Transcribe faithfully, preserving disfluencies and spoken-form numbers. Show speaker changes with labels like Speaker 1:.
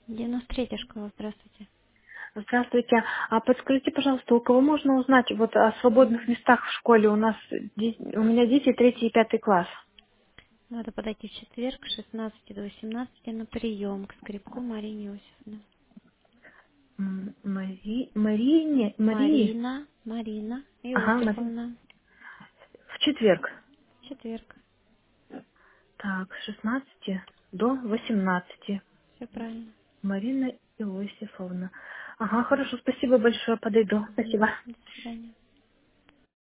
Speaker 1: девяносто третья школа, здравствуйте.
Speaker 2: Здравствуйте. А подскажите, пожалуйста, у кого можно узнать вот о свободных местах в школе? У нас де- у меня дети третий и пятый класс.
Speaker 1: Надо подойти в четверг с шестнадцати до восемнадцати на прием к Скрипку Марине Иосифовне.
Speaker 2: М, Мари... Марине... Марии?
Speaker 1: Марина, Марина
Speaker 2: Ага, Мари...
Speaker 1: Иосифовна.
Speaker 2: В четверг.
Speaker 1: В четверг.
Speaker 2: Так, с шестнадцати до восемнадцати.
Speaker 1: Все правильно.
Speaker 2: Марина Иосифовна. Ага, хорошо, спасибо большое, подойду.
Speaker 1: Мгм.
Speaker 2: Спасибо.
Speaker 1: До свидания.